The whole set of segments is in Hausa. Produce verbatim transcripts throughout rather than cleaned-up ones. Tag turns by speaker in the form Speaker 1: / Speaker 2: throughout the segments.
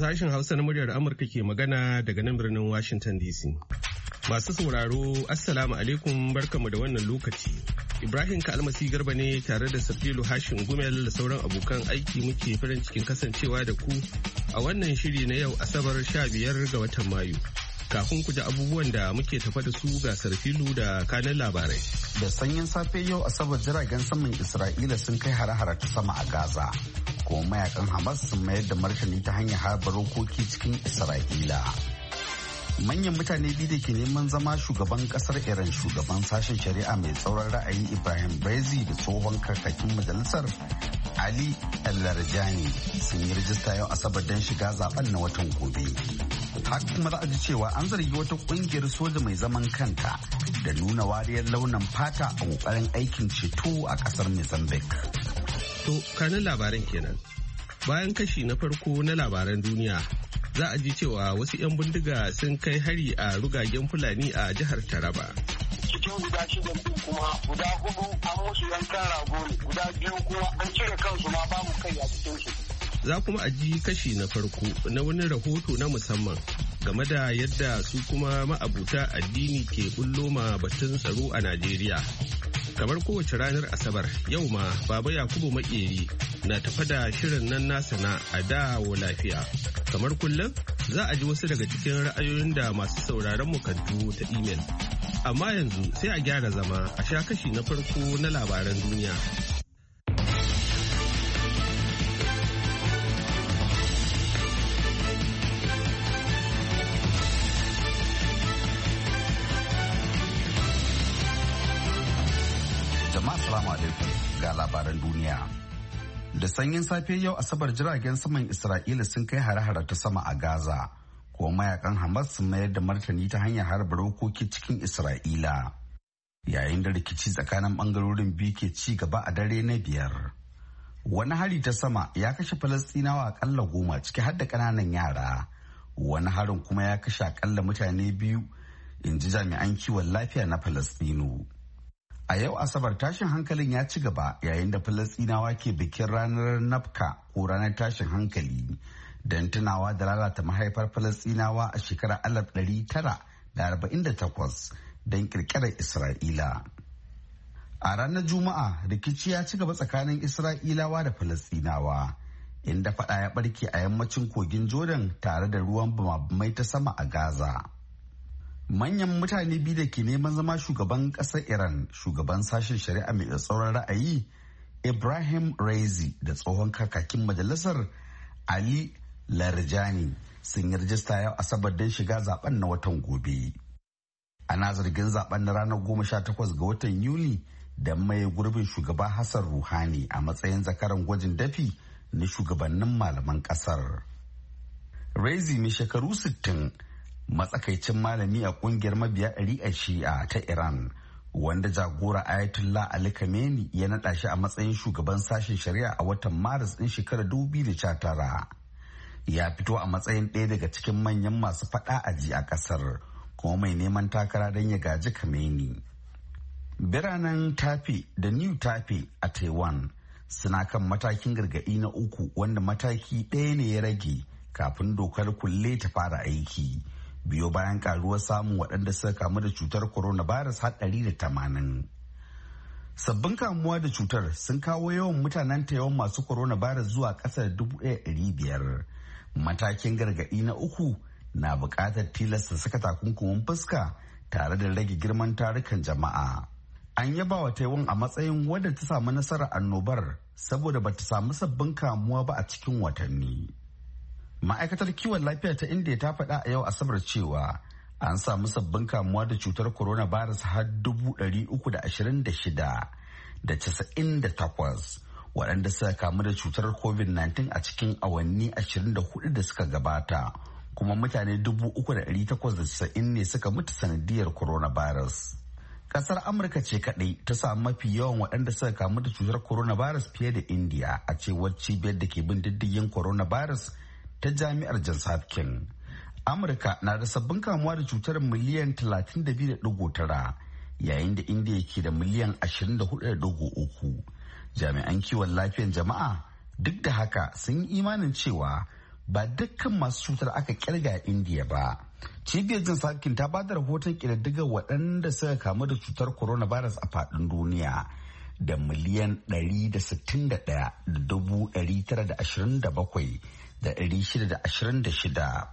Speaker 1: Sashen Hausa na muryar Amurka ke magana daga nan birnin Washington D C. Masu sauraro, Assalamu alaikum barkamu da wannan lokaci. Ibrahim Kalmasi Garba ne tare da Safilu Hashin Gumel da sauran abokan aiki muke farin cikin kasancewa da ku a wannan shiri na yau Asabar sha biyar ga watan Mayu. Kafin ku ji abubuwan da muke tafa da su ga Sarfilu da kanan labarai.
Speaker 2: Da sanyin safe yau Asabar jiragen saman Isra'ila sun kai hare-hare ta sama a Gaza. Kuma mayakan Hamas sun mayar da martani ta hanyar harba rokoki cikin Isra'ila. Manyan mutane biyu da ke neman zama shugaban kasar Iran, shugaban sashen shari'a mai tsauran ra'ayi Ibrahim Raisi da tsohon kakakin majalisar Ali El-Larjani sun yi rijista yau Asabar don shiga zaben na watan gobe. Haka kuma za a ji cewa an zargi wata kungiyar soja mai zaman kanta da nuna wariyar launin fata a kokarin aikin ceto a kasar Mozambique.
Speaker 1: To, kanin labaran kenan. Bayan kashi na farko na labaran duniya, za a ji cewa wasu 'yan bindiga sun kai hari a rugagen Fulani a jihar Taraba.
Speaker 3: Cikin guda shida din kuma guda hudu an musu yankan rago ne, guda biyu kuma an cire kansu ma babu kai a cikinsu.
Speaker 1: Za kuma a ji kashi na farko na wani rahoto na musamman game da yadda su kuma ma'abuta addini ke bullo ma batun tsaro a Najeriya. Kamar kowace ranar Asabar, yau ma Baba Yakubu Makeri na tafa da shirin nan nasa na a dawo lafiya. Kamar kullum za a ji wasu daga cikin ra'ayoyin da masu sauraron mu kan turo ta imel. Amma yanzu sai a gyara zama a sha kashi na farko na labaran duniya.
Speaker 2: Ga labaran duniya. Da sanyin safe yau Asabar jiragen saman Isra'ila sun kai hare-hare ta sama a Gaza, kuma mayakan Hamas sun mayar da martani ta hanyar harba rokoki cikin Isra'ila. Yayin da rikici tsakanin bangarorin biyu ke ci gaba a dare na biyar. Wani hari ta sama ya kashe Falastinawa akalla goma ciki har da ƙananan yara. Wani harin kuma ya kashe akalla mutane biyu, in ji jami'an kiwon lafiya na Falastinu. A yau Asabar tashin hankalin ya ci gaba yayin da Falasɗinawa ke bikin ranar Nafka ko ranar tashin hankali don tunawa da lalata mahaifar Falasɗinawa a shekarar alif ɗari tara da arba'in da takwas don kirkirar Isra'ila. A ranar Juma'a rikici ya ci gaba tsakanin Isra'ilawa da Falasɗinawa inda faɗa ya ɓarke a yammacin kogin Jordan tare da ruwan bamabamai ta sama a Gaza. Manyan mutane biyu da ke neman zama shugaban ƙasar Iran, shugaban sashen shari'a mai tsauran ra'ayi Ibrahim Raisi da tsohon kakakin majalisar Ali Larjani sun yi rajista yau Asabar don shiga zaben na watan gobe. Ana zargin zaben na ranar goma sha takwas ga watan Yuli da mai gurbin shugaba Hassan Rouhani a matsayin zakaran gwajin dafi na shugabannin malaman ƙasar. Raisi mai shekaru sittin, matsakaicin malami a kungiyar mabiya ɗari a shi'a ta Iran, wanda jagora Ayatollah Ali Khamenei ya naɗa shi a matsayin shugaban sashen shari'a a watan Maris ɗin shekarar dubu biyu da sha tara. Ya fito a matsayin ɗaya daga cikin manyan masu faɗa aji a ƙasar, kuma mai neman takara don ya gaji Khamenei. Biranen Taipei da New Taipei a Taiwan suna kan matakin gargaɗi na uku, wanda mataki ɗaya ne ya rage kafin dokar kulle ta fara aiki. Biyo bayan karuwar samun waɗanda suka kamu da cutar coronavirus har ɗari da tamanin. Sabbin kamuwa da cutar sun kawo yawan mutanen Taiwan masu coronavirus zuwa ƙasar dubu ɗaya ɗari biyar. Matakin gargaɗi na uku na buƙatar tilasta saka takunkumin fuska tare da rage girman tarukan jama'a. An yaba wa Taiwan a matsayin wadda ta samu nasarar annobar saboda bata samu sabbin kamuwa ba a cikin watanni. Ma'aikatar kiwon lafiya ta India ta faɗa a yau Asabar cewa an samu sabbin kamuwa da cutar coronavirus har dubu ɗari uku da ashirin da shida da casa'in da takwas waɗanda suka kamu da cutar covid nineteen a cikin awanni ashirin da hudu da suka gabata, kuma mutane dubu uku da ɗari takwas da casa'in ne suka mutu sanadiyar coronavirus. Kasar Amurka ce kaɗai ta samu mafi yawan waɗanda suka kamu da cutar coronavirus fiye da India, a cewar cibiyar da ke bin diddigin coronavirus ta jami'ar Johns Hopkins. Amurka na da sabbin kamuwa da cutar miliyan talatin da biyu da ɗigo tara yayin da India ke da miliyan ashirin da hudu da ɗigo uku. Jami'an kiwon lafiyan jama'a duk da haka sun yi imanin cewa ba dukkan masu cutar aka kirga a Indiya ba. Cibiyar Johns Hopkins ta bada rahoton ƙididdigar waɗanda suka kamu da cutar coronavirus a faɗin duniya da miliyan ɗari da sittin da ɗaya da dubu ɗari tara da ashirin da bakwai da ɗari shida da ashirin da shida.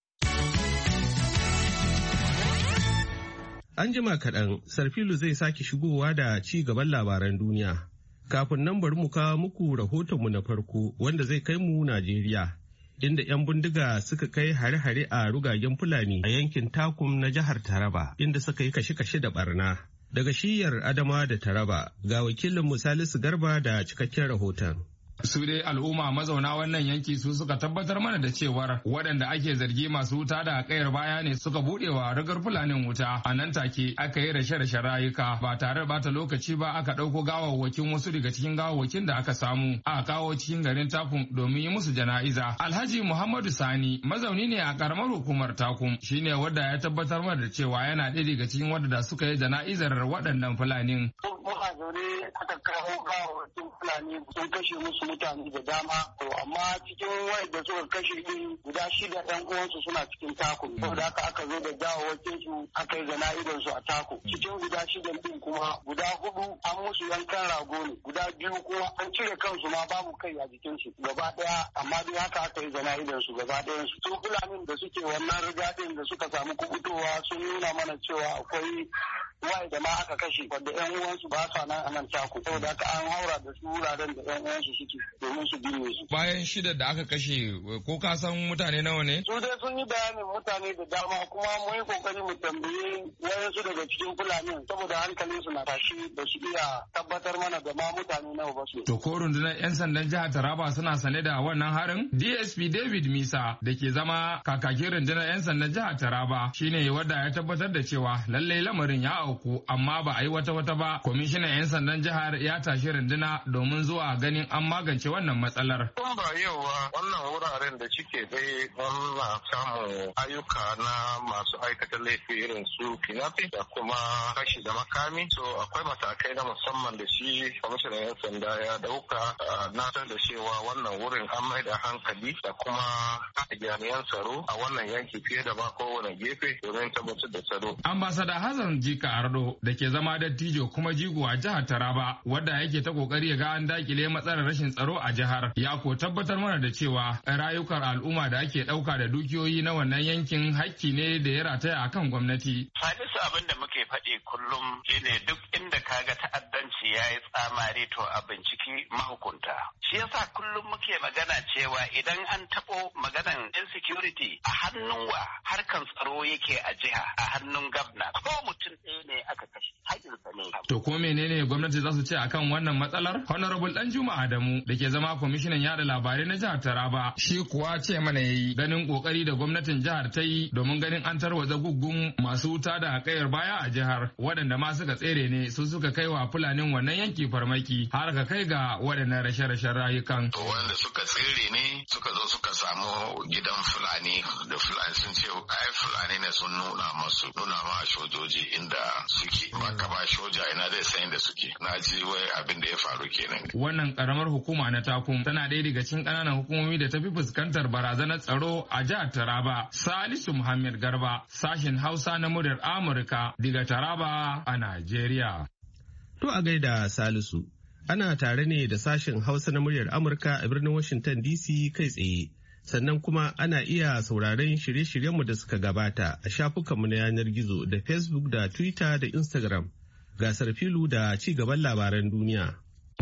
Speaker 1: An jima kaɗan, Sarfilu zai sake shigowa da ci gaban labaran duniya. Kafin nan bari mu kawo muku rahotonmu na farko wanda zai kai mu Najeriya, inda 'yan bindiga suka kai hare-hare a rugagen Fulani a yankin Takum na jihar Taraba, inda suka yi kashe-kashe da barna. Daga shiyar Adamawa da Taraba, ga wakilin Salisu Garba da cikakken rahoton.
Speaker 4: Su dai al'umma mazauna wannan yanki su suka tabbatar mana da cewar waɗanda ake zargi masu wuta da kayar baya ne suka buɗewa rigar fulanin wuta. A nan take aka yi rashe-rashe rayuka ba tare da bata lokaci ba, aka ɗauko gawawwakin wasu daga cikin gawawwakin da aka samu a kawo cikin garin Takum domin yi musu jana'iza. Alhaji Muhammadu Sani mazauni ne a karamar hukumar Takum, shine wadda ya tabbatar mana da cewa yana ɗaya daga cikin wadda suka yi jana'izar waɗannan fulanin.
Speaker 3: Muna zaune aka kawo gawawwakin fulani sun kashe musu mutane da dama, to amma cikin wayanda suka kashe din guda shida ɗan uwansu suna cikin Takum, saboda haka aka zo da gawawwakin su aka yi jana'izar su a Takum. Cikin guda shidan din kuma guda hudu an musu yankan rago ne, guda biyu kuma an cire kansu ma babu kai a jikin su gaba daya, amma dai haka aka yi jana'izar su gaba ɗayan su. Su fulanin da suke wannan rigadin da suka samu kubutowa sun nuna mana cewa akwai wai da ma aka kashe wanda yan uwansu ba sa nan a nan Takum, saboda haka an haura da su wuraren da yan uwansu suke domin su binne su.
Speaker 4: Bayan shida da aka kashe, ko ka san mutane nawa ne?
Speaker 3: Su dai sun yi bayanin mutane da dama, kuma mun yi kokari mu tambaye wayansu daga cikin Fulani saboda hankalin su na tashi da su iya tabbatar mana da ma mutane nawa ba su.
Speaker 4: To ko rundunar 'yan sandan jihar Taraba suna sane da wannan harin? D S P David Misa da ke zama kakakin rundunar 'yan sandan jihar Taraba shine wadda ya tabbatar da cewa lallai lamarin ya auku, amma ba a yi wata wata ba. Kwamishinan 'yan sandan jihar ya tashi runduna domin zuwa ganin an magance wannan matsalar.
Speaker 5: Tun ba yauwa wannan wuraren da cike dai wannan samun ayyuka na masu aikata laifi irin su kidnapping da kuma kashi da makami. So akwai matakai na musamman da shi kwamishinan 'yan sanda ya dauka na san da cewa wannan wurin an mai da hankali da kuma jami'an tsaro a wannan yanki fiye da ma kowane gefe domin tabbatar da tsaro.
Speaker 4: Ambasada Hassan Jika Ardo da ke zama dattijo kuma jigo a jihar Taraba, wadda yake ta kokari ya ga an dakile matsalar rashin tsaro a jihar, ya ko tabbatar mana da cewa rayukan al'umma da ake ɗauka da dukiyoyi na wannan yankin hakki ne da ya rataya a kan gwamnati.
Speaker 6: Salisu, abin da muke faɗi kullum shine duk inda kaga ta'addanci ya yi tsamari to a binciki mahukunta. Shi yasa kullum muke magana cewa idan an taɓo maganan insecurity a hannun wa harkan tsaro yake a jiha, a hannun gabna, ko mutum ɗaya ne aka kashe haƙinsa ne.
Speaker 4: To ko menene gwamnati za su ce akan wannan matsalar? Honorable Danjuma Adamu da ke zama kwamishinan yada labarai na jihar Taraba, shi kuwa ce mana yayi ganin kokari da gwamnatin jihar ta yi domin ganin an tarwatsa guggun masu wuta da kayar baya a jihar, waɗanda ma suka tsere ne su suka kai wa fulanin wannan yanki farmaki har ka kai ga waɗannan rashe-rashen rayukan.
Speaker 5: To wanda suka tsere ne suka zo suka samu gidan fulani da fulani sun ce ai fulani ne sun nuna masu nuna ma sojoji inda suke, ba ka ba soja ina zai san inda suke. Na ji wai abin da ya faru kenan.
Speaker 4: Wannan karamar hukuma na Takum tana ɗaya daga cikin ƙananan hukumomi da ta fi fuskantar barazanar tsaro a jihar Taraba. Salisu Muhammad Garba, sashen Hausa na muryar Amurka daga Taraba a Najeriya.
Speaker 1: To a gaida Salisu, ana tare ne da sashen Hausa na muryar Amurka a birnin Washington D C kai tsaye. Sannan kuma ana iya sauraron shirye-shiryenmu da suka gabata a shafukanmu na yanar gizo da Facebook da Twitter da Instagram. Gasar filu da ci gaban labaran duniya.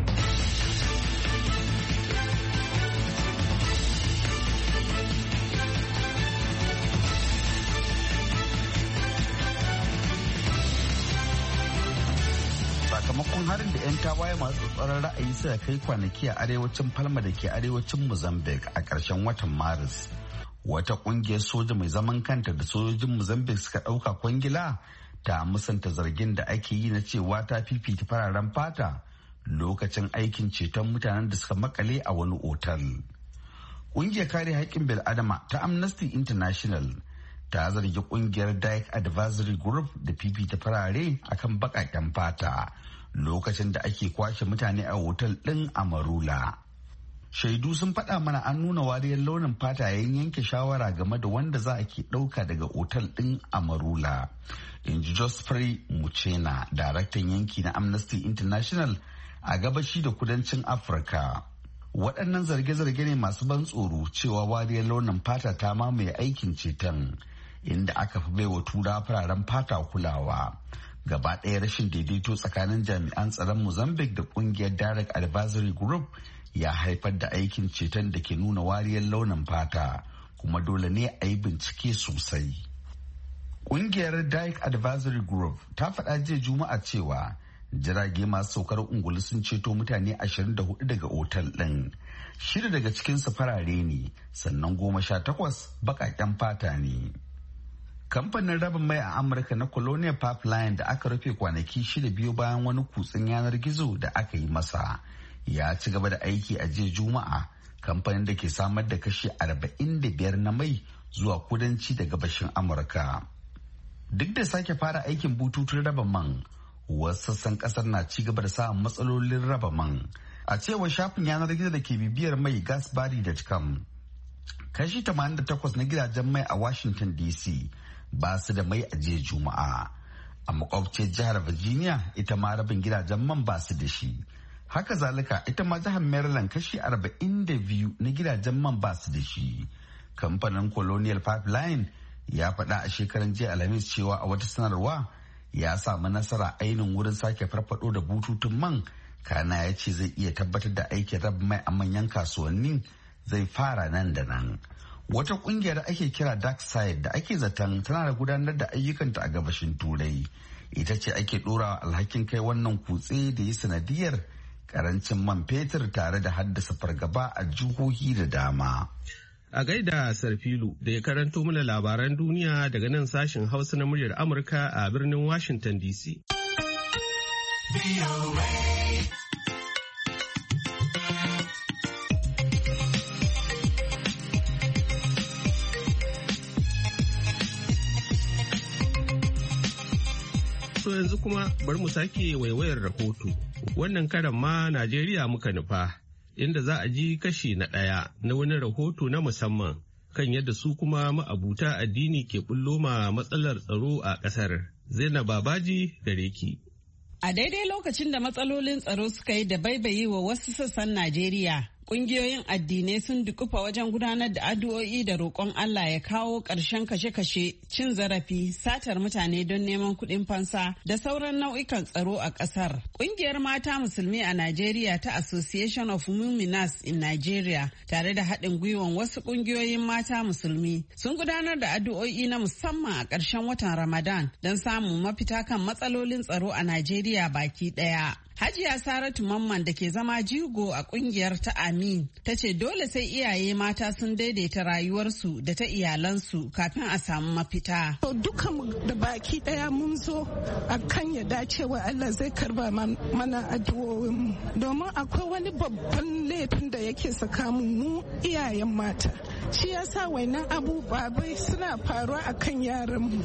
Speaker 2: Sakamakon harin da 'yan tawaye masu tsaron ra'ayi suka kai kwanaki a arewacin Palma da ke arewacin Mozambique a ƙarshen watan Maris. Wata ƙungiyar soja mai zaman kanta da sojojin Mozambique suka ɗauka kwangila ta musanta zargin da ake yi na cewa ta fifita fararen fata lokacin aikin ceton mutanen da suka makale a wani otal. Ƙungiyar kare haƙƙin bil'adama ta Amnesty International ta zargi ƙungiyar Dyke Advisory Group da fifita farare akan baƙaƙen fata lokacin da ake kwashe mutane a otal ɗin a Marula. Shaidu sun faɗa mana an nuna wariyar launin fata yayin yanke shawara game da wanda za a ke ɗauka daga otal ɗin Amarula. In ji Josphrey Muchena, daraktan yanki na Amnesty International a gabashi da kudancin Afirka. Waɗannan zarge-zarge ne masu ban tsoro cewa wariyar launin fata ta mamaye aikin ceton, inda aka fi baiwa tura fararen fata kulawa. Gaba ɗaya rashin daidaito tsakanin jami'an tsaron Mozambique da ƙungiyar Direct Advisory Group ya haifar da aikin ceton da ke nuna wariyar launin fata, kuma dole ne a yi bincike sosai. Ƙungiyar Direct Advisory Group ta faɗa jiya Juma'a cewa jirage masu saukar ungulu sun ceto mutane ashirin da hudu daga otal ɗin. Shida daga cikinsu farare ne, sannan goma sha takwas baƙaƙen fata ne. Kamfanin rabin mai a Amurka na Colonial Pipeline da aka rufe kwanaki shida biyu bayan wani kutsen yanar gizo da aka yi masa ya ci gaba da aiki a jiya Juma'a. Kamfanin da ke samar da kashi arba'in da biyar na mai zuwa kudanci da gabashin Amurka. Duk da sake fara aikin bututun raba man, wasu sassan kasar na ci gaba da samun matsalolin raba man. A cewar shafin yanar gizo da ke bibiyar mai gasbari dot com, kashi tamanin da takwas na gidajen mai a Washington D C ba su da mai a jiya Juma'a. A makwabciyar jihar Virginia ita ma rabin gidajen man ba su da shi. Haka zalika ita ma jihar Maryland kashi arba'in da biyu na gidajen man ba su da shi. Kamfanin Colonial Pipeline ya faɗa a shekaran jiya Alhamis cewa a wata sanarwa ya samu nasara ainihin wurin sake farfado da bututun man, kana ya ce zai iya tabbatar da aikin raba mai a manyan kasuwannin zai fara nan da nan. Wata kungiyar da ake kira Dark Side da ake zaton tana da gudanar da ayyukanta a gabashin Turai, ita ce ake ɗorawa alhakin kai wannan kutse da yi sanadiyar karancin man fetur tare da haddasa fargaba a jihohi da dama.
Speaker 1: A gaida Sarfilu da ya karanto mana labaran duniya daga nan sashen Hausa na muryar Amurka a birnin Washington D C. To yanzu kuma bari mu sake waiwayar rahoto. Wannan karan ma Najeriya muka nufa, inda za a ji kashi na ɗaya na wani rahoto na musamman kan yadda su kuma ma'abuta addini ke bullo ma matsalar tsaro a ƙasar. Zainab Babaji gare ki.
Speaker 7: A daidai lokacin da matsalolin tsaro suka yi da baibayi wa wasu sassan Najeriya, ƙungiyoyin addinai sun dukufa wajen gudanar da addu'o'i da roƙon Allah ya kawo ƙarshen kashe-kashe, cin zarafi, satar mutane don neman kuɗin fansa da sauran nau'ikan tsaro a ƙasar. Ƙungiyar mata musulmi a Najeriya ta Association of Muminas in Nigeria tare da haɗin gwiwan wasu ƙungiyoyin mata musulmi sun gudanar da addu'o'i na musamman a ƙarshen watan Ramadan don samun mafita kan matsalolin tsaro a Najeriya baki ɗaya. Hajiya Saratu Mamman da ke zama jigo a kungiyar ta Amin ta ce dole sai iyaye mata sun daidaita rayuwarsu da ta iyalansu kafin a samu mafita.
Speaker 8: Dukan da baki daya mun zo a kan ya dacewa Allah zai karba mana addu'o'inmu, domin akwai wani babban laifin da yake saka mu iyayen mata. Shi yasa wannan abubuwa bai suna faruwa akan yaranmu,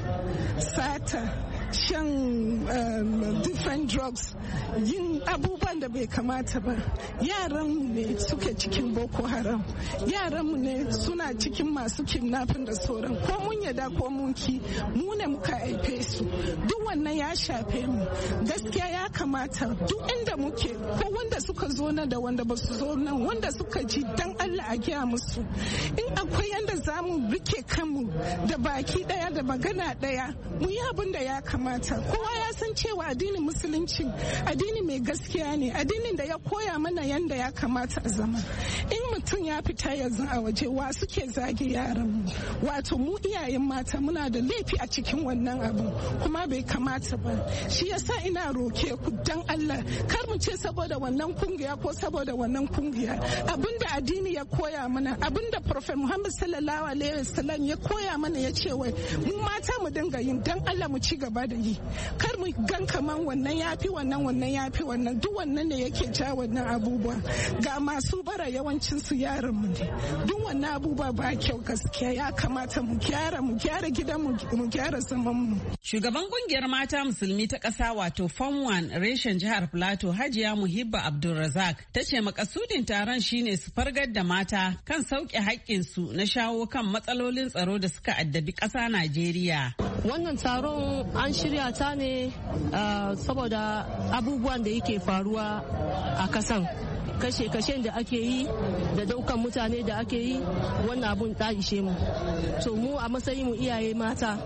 Speaker 8: sata, shan um, different drugs, yin abubuwan da bai kamata ba. Yaranmu ne suke cikin Boko Haram, yaranmu ne suna cikin masu kidnapping da sauran, ko mun yada ko mun ki, mu ne muka haife su. Duk wannan ya shafe mu. Gaskiya ya kamata duk inda muke, ko wanda suka zo nan da wanda ba su zo nan, wanda suka ji dan Allah a gaya musu. In akwai yanda za mu rike kanmu da baki daya da magana daya, mu yi abin da ya kamata. Kowa ya san cewa addinin musulunci addini mai gaskiya ne, addinin da ya koya mana yanda ya kamata a zama. In mutum ya fita yanzu a waje, wa suke zage yaran mu, wato mu iyayen mata muna da laifi a cikin wannan abu, kuma bai kamata ba. Shi yasa ina roke ku dan Allah, kar mu ce saboda wannan kungiya ko saboda wannan kungiya. Abinda addini ya koya mana, abinda Prophet Muhammad sallallahu alaihi wasallam ya koya mana, ya ce wai mu mata mu dinga yin, dan Allah mu ci gaba da yi. Kar mu gan kaman wannan yafi wannan wannan yafi wannan, duk wannan ne yake ja wannan abubuwa. Ga masu bara yawancin su yaran mu ne, duk wannan abubuwa ba kyau. Gaskiya ya kamata mu gyara mu gyara gidan mu mu gyara zaman mu.
Speaker 7: Shugaban kungiyar mata musulmi ta ƙasa wato Form one reshen jihar Plateau Hajiya Muhibba Abdulrazak ta ce makasudin taron shine su fargar da mata kan sauke haƙƙinsu na shawo kan matsalolin tsaro da suka addabi ƙasa Najeriya.
Speaker 9: Wannan taron an shirya ta ne uh, saboda abubuwan da yake faruwa a kasan. Kashe-kashen da ake yi da daukan mutane da ake yi wannan abun ta ishe mu. To mu a matsayin mu iyaye mata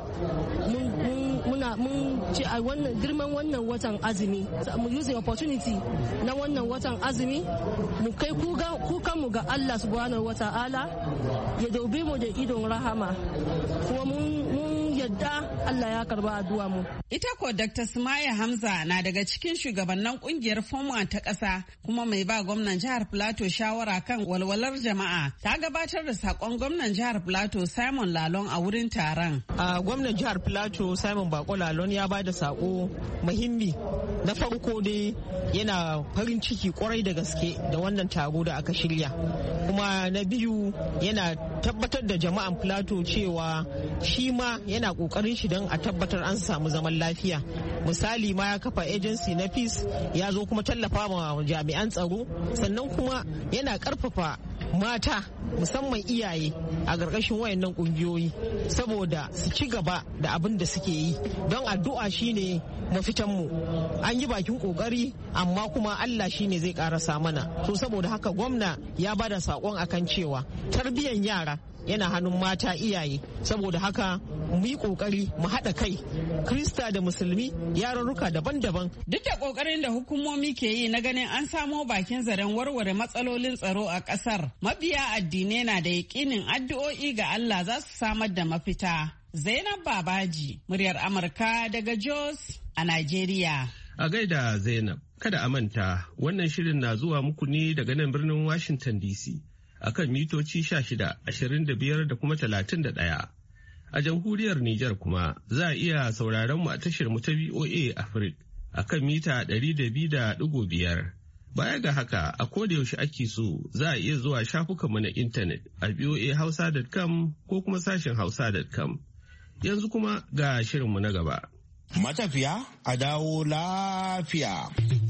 Speaker 9: muna mun ci a wannan girman wannan watan azumi mu using opportunity na wannan watan azumi mu kai kukan mu ga Allah subhanahu wata'ala ya daube mu da idon rahama kuma mun yadda Allah ya karba addu'a mu.
Speaker 7: Ita ko Doctor Sumaya Hamza na daga cikin shugabannin kungiyar Form one ta ƙasa kuma mai ba gwamnan jihar Plateau shawara kan walwalar jama'a. Ta gabatar da sakon gwamnan jihar Plateau Simon Lalong a wurin taron.
Speaker 10: A gwamnan jihar Plateau Simon Bako Lalong ya ba da sako muhimmi. Na farko dai yana farin ciki kwarai da gaske da wannan taro da aka shirya. Kuma na biyu yana tabbatar da jama'an Plateau cewa shi ma yana kokarin shi don a tabbatar an samu zaman lafiya. Misali ma ya kafa agency na peace ya zo kuma tallafa ma jami'an tsaro sannan kuma yana karfafa mata musamman iyaye a ƙarƙashin wayannan ƙungiyoyi saboda su ci gaba da abin da suke yi don addu'a shine mafitanmu an yi bakin ƙoƙari amma kuma Allah shine zai ƙarasa mana to saboda haka gwamna ya bada saƙon akan cewa tarbiyyar yara yana hannun mata iyaye saboda haka mu yi kokari mu haɗa kai krista da musulmi yarurruka daban-daban.
Speaker 7: Duk da kokarin da hukumomi ke yi na ganin an samo bakin zaren warware matsalolin tsaro a ƙasar mabiya addinai na da yaƙinin addu'o'i ga Allah za su samar da mafita. Zainab Babaji muryar Amurka daga Jos a Najeriya.
Speaker 1: A gaida Zainab kada a manta wannan shirin na zuwa muku ne daga nan birnin Washington D C. Akan mitoci sha shida, ashirin da biyar da kuma talatin da ɗaya. A jamhuriyar Nijar kuma za a iya sauraron mu a tashar mu ta V O A Africa akan mita ɗari da biyu da ɗigo biyar. Baya ga haka a koda yaushe ake so za a iya zuwa shafukanmu na intanet a v o a hausa dot com ko kuma sashen hausa dot com. Yanzu kuma ga shirinmu na gaba.
Speaker 11: Matafiya a dawo lafiya.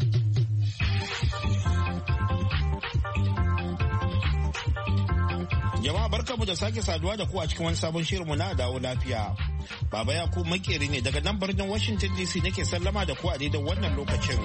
Speaker 11: Jama'a barkamu da sake saduwa da ku a cikin wani sabon shirinmu na dawo lafiya. Baba Yakubu makeri ne daga nan birnin Washington D C nake sallama da ku a daidai wannan lokacin.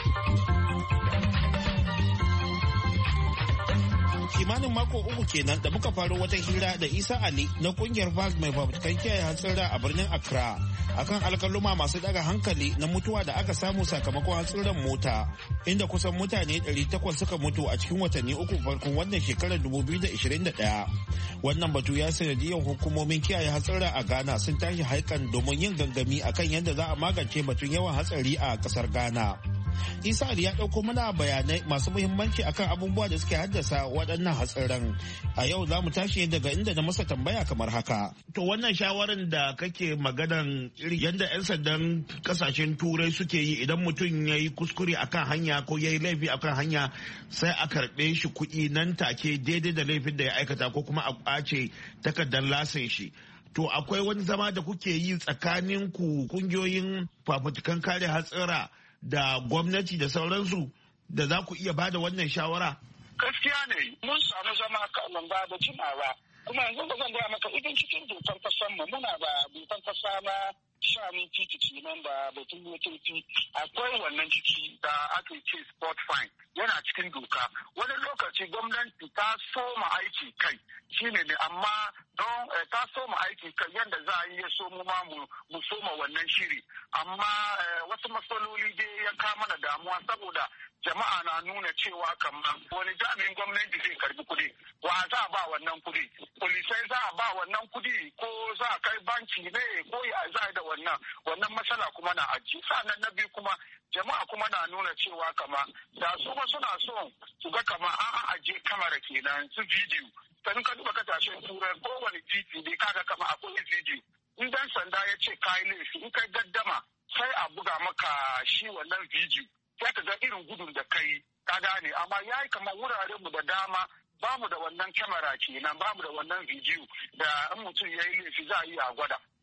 Speaker 11: Kimanin mako uku kenan da muka faro wata hira da Isa Ali na kungiyar V A S mai fafutukan kiyaye hatsira a birnin Accra akan alkaluma masu daga hankali na mutuwa da aka samu sakamakon hatsarin mota inda kusan mutane ɗari takwas suka mutu a cikin watanni uku farkon wannan shekarar dubu biyu da ishirin da ɗaya. Wannan batu ya sanadiyar hukumomin kiyaye hatsira a Ghana sun tashi haikan domin yin gangami akan yadda za a magance batun yawan hatsari a kasar Ghana. Isa Ali ya ɗauko mana bayanai masu muhimmanci akan abubuwa da suke haddasa waɗannan hatsarin. A yau za mu tashi daga inda na masa tambaya kamar haka. To wannan shawarar da kake maganan yadda 'yan sandan kasashen turai suke yi idan mutum ya yi kuskure akan hanya ko ya yi laifi akan hanya sai a karɓe shi kuɗi nan take daidai da laifin da ya aikata ko kuma a ƙwace takardar lasin shi. To akwai wani zama da kuke yi tsakanin ku kungiyoyin fafutukan kare hatsira da gwamnati da sauransu da za ku iya bada wannan shawara?
Speaker 3: Gaskiya ne mun samu zama kanan ba da jimawa kuma yanzu ba zan gaya maka idan cikin dokar kasan mu muna da dokar kasa na shanin titi nan da batun motoci akwai wannan ciki da ake ce sport fine yana cikin doka wani lokaci gwamnati ta soma aiki kai shine ne amma don ta soma aiki kai yadda za a yi ya so mu ma mu soma wannan shiri amma wasu matsaloli dai ya kama na damuwa saboda jama'a na nuna cewa kamar wani jami'in gwamnati zai karbi kuɗi wa za a ba wannan kuɗi polisai za a ba wannan kuɗi ko za a kai banki ne ko ya za a da wannan wannan matsala kuma na aji sannan na biyu kuma jama'a kuma na nuna cewa kama da su ma suna so su ga kama an aje kamera kenan su bidiyo sanin ka duba kasashen turai kowane titi ne kaga kama akwai bidiyo in dan sanda ya ce kayi laifi in kai gaddama sai a buga maka shi wannan bidiyo sai ka ga irin gudun da kai ka gane amma ya yi kamar wuraren mu da dama ba mu da wannan kyamara kenan ba mu da wannan bidiyo da in mutum ya yi laifi za a yi a gwada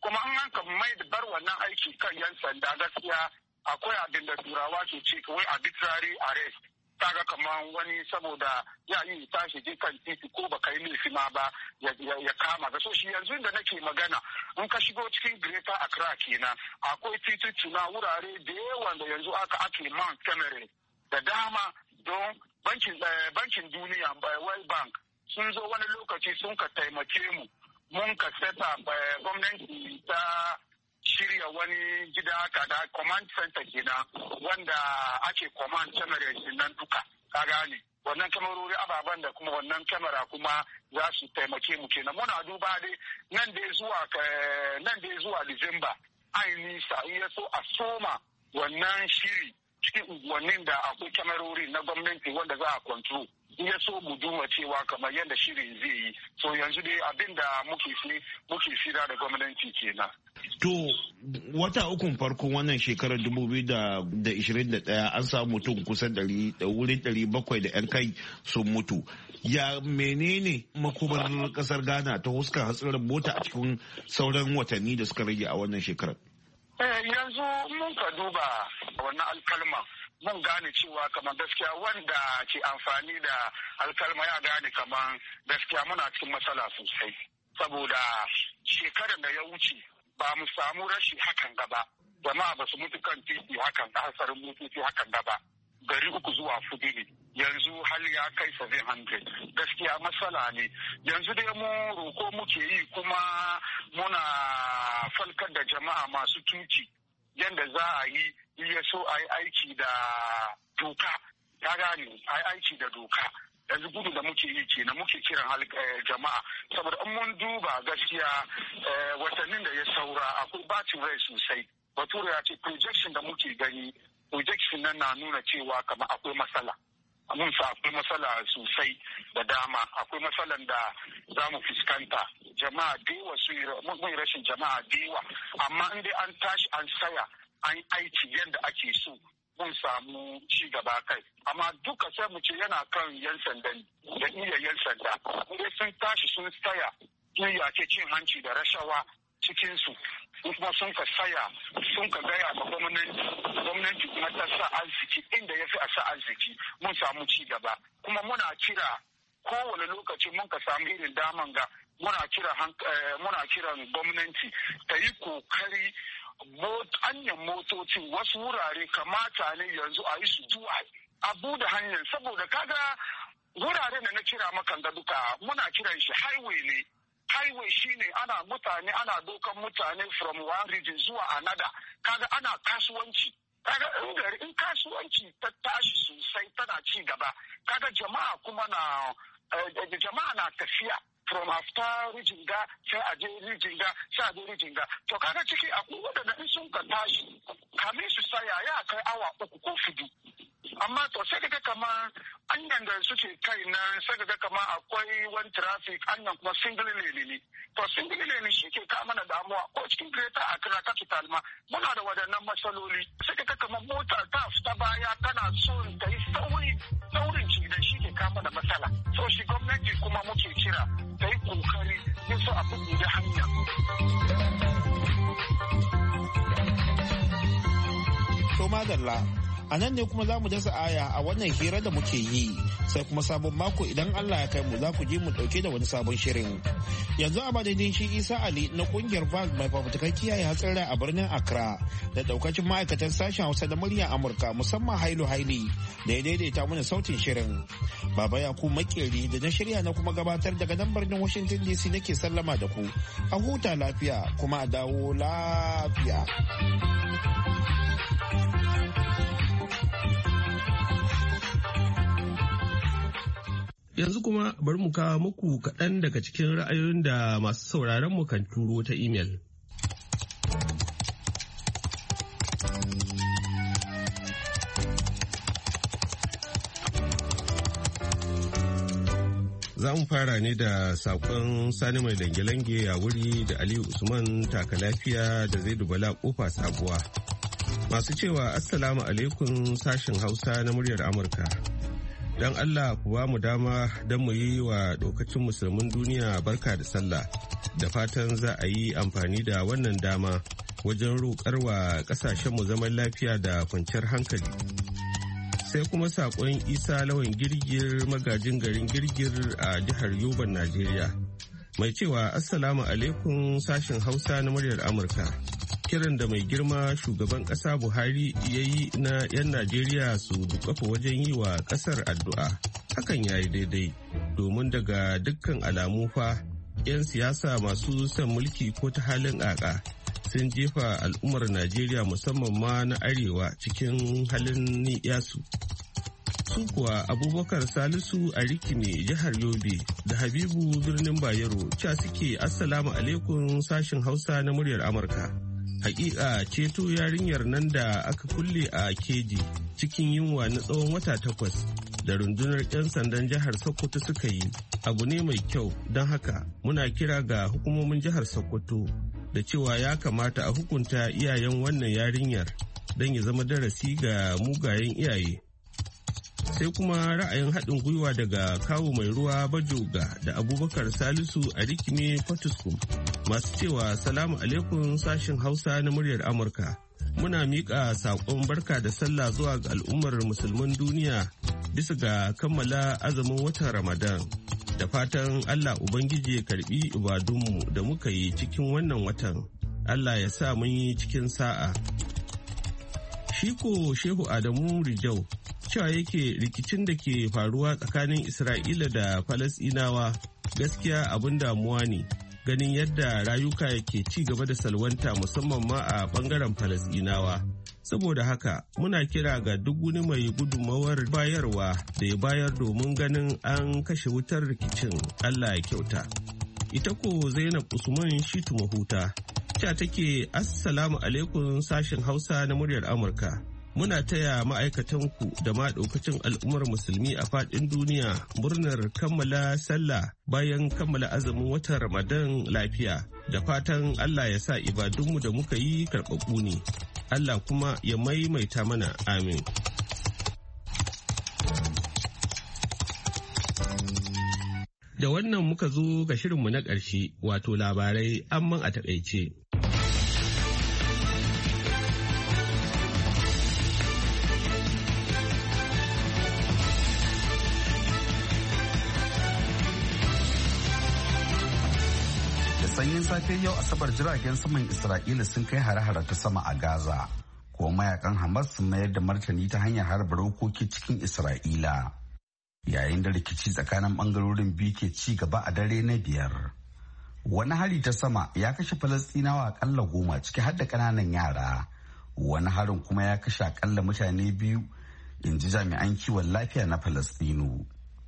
Speaker 3: kuma an an kan mai da bar wannan aiki kan yan sanda gaskiya akwai abin da turawa ke ce wai arbitrary arrest. Kaga kamar wani saboda ya yi tashi je kan titi ko baka yi laifi ma ba ya kama ga so shi yanzu da nake magana in ka shigo cikin Greater Accra kenan akwai tituna wurare da yawan da yanzu aka ake man camera da dama don bankin bankin duniya World Bank sun zo wani lokaci sun ka taimake mu mun ka seta gwamnati ta shirya wani gida haka da command center kenan wanda ake command cameras nan duka ka gane wannan kamarori ababen da kuma wannan kamera kuma za su taimake mu kenan muna duba dai nan da zuwa nan da zuwa December ai nisa in ya so a soma wannan shiri cikin unguwannin da akwai kamarori na gwamnati wanda za a control in ya so mu duba cewa kamar yadda shirin zai yi so yanzu dai abin da muke fi muke fira da gwamnati kenan.
Speaker 11: To wata ukun farkon wannan shekarar dubu biyu da ishirin da ɗaya an samu mutum kusan ɗari da wurin ɗari bakwai da yan kai sun mutu. Ya menene makomar kasar Ghana ta huskar hatsarin mota a cikin sauran watanni da suka rage a wannan shekarar?
Speaker 3: Yanzu mun ka duba wannan alkalma mun gane cewa kamar gaskiya wanda ke amfani da alkalma ya gane kamar gaskiya muna cikin matsala sosai saboda shekarar da ya wuce ba mu samu rashi hakan gaba jama'a ba su mutu kan titi hakan da hasarin motoci hakan gaba gari uku zuwa fudu ne yanzu hali ya kai seven hundred gaskiya matsala ne yanzu dai mu roko muke yi kuma muna falkar da jama'a masu tuki yadda za a yi iya so a yi aiki da doka ta gane a yi aiki da doka yanzu gudu da muke yi kenan muke kiran jama'a saboda in mun duba gaskiya watannin da ya saura akwai bacin rai sosai bature ya ce projection da muke gani projection nan na nuna cewa kamar akwai matsala mun sa akwai matsala sosai da dama akwai matsalan da za mu fuskanta jama'a dewa su mun rashin jama'a dewa amma in dai an tashi an saya an aiki yadda ake so mun samu ci gaba kai amma duka sai mu ce yana kan yan sanda da iya yan sanda in sun tashi sun tsaya sun yake cin hanci da rashawa cikin su kuma sun ka saya sun ka gaya ma gwamnati gwamnati kuma ta sa arziki inda ya fi a sa arziki mun samu ci gaba kuma muna kira kowane lokaci mun ka samu irin daman ga muna kira muna kiran gwamnati ta yi kokari hanyar motocin wasu wurare kamata ne yanzu a yi su zuwa a buɗe hanyar saboda kaga wuraren da na kira makan ga duka muna kiran shi highway ne highway shine ana mutane ana dokan mutane from one region zuwa another kaga ana kasuwanci kaga in gari in kasuwanci ta tashi sosai tana ci gaba kaga jama'a kuma na jama'a na tafiya from after rijinga sai a je rijinga sai a je rijinga to kaga ciki akwai wadanda in sun ka tashi kamin su saya ya kai awa uku ko fudu amma to sai kaga kama anyan da suke kai nan sai kaga kama akwai wani traffic anyan kuma single lane ne to single lane shi ke ka mana damuwa ko cikin Greater Accra capital ma muna da wadannan matsaloli sai kaga kama mota ta fita baya tana so ta yi sauri saurin ci da shi ke ka mana matsala so shi gwamnati kuma muke kira ta yi kokari yin so abin da hanya.
Speaker 11: To madalla, a nan ne kuma za mu dasa aya a wannan hira da muke yi sai kuma sabon mako idan Allah ya kai mu za ku ji mu dauke da wani sabon shirin. Yanzu a madadin shi Isa Ali na kungiyar V A G mai fafutukar kiyaye hatsarin a birnin Accra da daukacin ma'aikatan sashen Hausa da muryar Amurka musamman Hailu Haili da ya daidaita mana sautin shirin. Baba Yakubu Makeri da na shirya na kuma gabatar daga nan birnin Washington D C nake sallama da ku. A huta lafiya kuma a dawo lafiya.
Speaker 1: Yanzu kuma bari mu kawo muku kaɗan daga cikin ra'ayoyin da masu sauraron mu kan turo ta imel. Za mu fara ne da saƙon Sani mai lange-lange a wuri da Aliyu Usman taka lafiya da Zaidu Bala kofa sabuwa. Masu cewa Assalamu alaikum sashin Hausa na muryar Amurka. Don Allah ku ba mu dama don mu yi wa ɗaukacin musulmin duniya barka da sallah, da fatan za a yi amfani da wannan dama wajen roƙar wa ƙasashenmu zaman lafiya da kwanciyar hankali. Sai kuma saƙon Isa Lawan Girgir, magajin garin Girgir a jihar Yoban, Najeriya, mai cewa Assalamu alaikum sashen Hausa na muryar Amurka. Kiran da mai girma shugaban ƙasa Buhari ya yi na 'yan Najeriya su dukafa wajen yi wa ƙasar addu'a, hakan ya yi daidai, domin daga dukkan alamu fa 'yan siyasa masu son mulki ko ta halin ƙaƙa sun jefa al'ummar Najeriya musamman ma na arewa cikin halin ni'yasu. Su kuwa Abubakar Salisu a Rikime jihar Yobe da Habibu birnin Bayero ca suke Assalamu alaikum sashin Hausa na muryar Amurka. Hakika ceto yarinyar nan da aka kulle a keji cikin yunwa na tsawon wata takwas da rundunar 'yan sandan jihar Sokoto suka yi abu ne mai kyau, don haka muna kira ga hukumomin jihar Sokoto da cewa ya kamata a hukunta iyayen wannan yarinyar don ya zama darasi ga mugayen iyaye. Sai kuma ra'ayin haɗin gwiwa daga kawu mai ruwa Bajoga da Abubakar Salisu a Rikime Fatuskum masu cewa salamu alaikum sashin Hausa na muryar Amurka. Muna miƙa saƙon barka da sallah zuwa ga al'ummar musulman duniya bisa ga kammala azumin watan Ramadan. Da fatan Allah Ubangiji ya karbi ibadunmu da muka yi cikin wannan watan. Allah ya sa mun yi cikin sa'a. Shiko Shehu Adamu Rijau cewa yake rikicin da ke faruwa tsakanin Isra'ila da Falasɗinawa gaskiya abin damuwa ne, ganin yadda rayuka ke ci gaba da salwanta musamman ma a bangaren Falasɗinawa. Saboda haka muna kira ga duk wani mai gudunmawar bayarwa da ya bayar domin ganin an kashe wutar rikicin. Allah ya kyauta. Ita ko Zainab Usman Shitu Mahuta cewa take Assalamu alaikum sashen Hausa na muryar Amurka. Muna taya ma'aikatanku da ma ɗaukacin al'ummar musulmi a faɗin duniya murnar kammala sallah bayan kammala azumin watan Ramadan lafiya, da fatan Allah ya sa ibadunmu da muka yi karɓaɓɓu ne. Allah kuma ya maimaita mana, amin. Da wannan muka zo ga shirinmu na ƙarshe, wato labarai amman a taƙaice.
Speaker 2: Sanyin safe yau Asabar jiragen saman Isra'ila sun kai hare-hare ta sama a Gaza, kuma mayakan Hamas sun mayar da martani ta hanyar harba rokoki cikin Isra'ila. Yayin da rikici tsakanin bangarorin biyu ke ci gaba a dare na biyar. Wani hari ta sama ya kashe Falastinawa akalla goma ciki har da ƙananan yara. Wani harin kuma ya kashe akalla mutane biyu, in ji jami'an kiwon lafiya na Falastinu.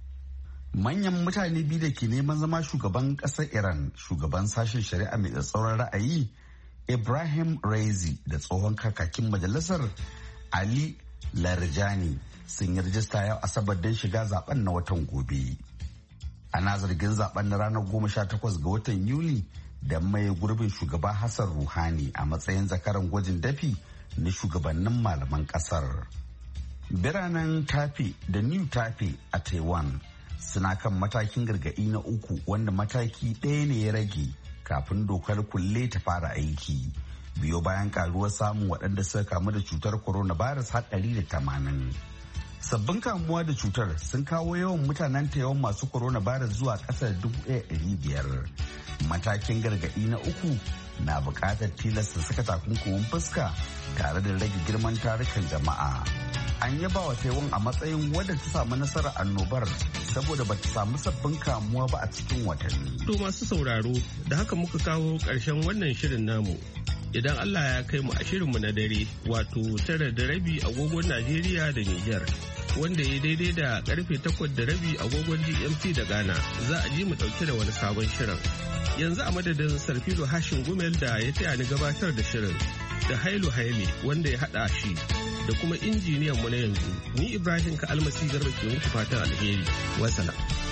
Speaker 2: Manyan mutane biyu da ke neman zama shugaban ƙasar Iran, shugaban sashen shari'a mai tsatsauran ra'ayi Ibrahim Raisi da tsohon kakakin majalisar Ali Larijani sun yi rajista yau Asabar don shiga zaben na watan gobe. Ana zargin zaben na ranar goma sha takwas ga watan Yuli da mai gurbin shugaba Hassan Ruhani a matsayin zakaran gwajin dafi na shugabannin malaman ƙasar. Biranen Taipei da New Taipei a Taiwan suna kan matakin gargaɗi na uku, wanda mataki ɗaya ne ya rage kafin dokar kulle ta fara aiki, biyo bayan karuwar samun waɗanda suka kamu da cutar coronavirus har ɗari da tamanin. Sabbin kamuwa da cutar sun kawo yawan mutanen ta yawan masu coronavirus zuwa ƙasar dubu ɗaya ɗari biyar. Matakin gargaɗi na uku na buƙatar tilasta saka takunkumin fuska tare da rage girman tarukan jama'a. An yaba wa Taiwan a matsayin wadda ta samu nasarar annobar saboda ba ta samu sabbin kamuwa ba a cikin watanni.
Speaker 1: To masu sauraro, da haka muka kawo ƙarshen wannan shirin namu. Idan Allah ya kai mu a shirinmu na dare, wato tara da rabi agogon Najeriya da Nijar, wanda ya daidai da karfe takwas da rabi agogon G M T da Ghana, za a ji mu ɗauke da wani sabon shirin. Yanzu a madadin Sarfilo Hashin Gumel da ya taya ni gabatar da shirin, da Hailu Haile wanda ya haɗa shi, da kuma injiniyan mu na yanzu, ni Ibrahim Ka Almasi Garba ke muku fatan alheri. Wassalam.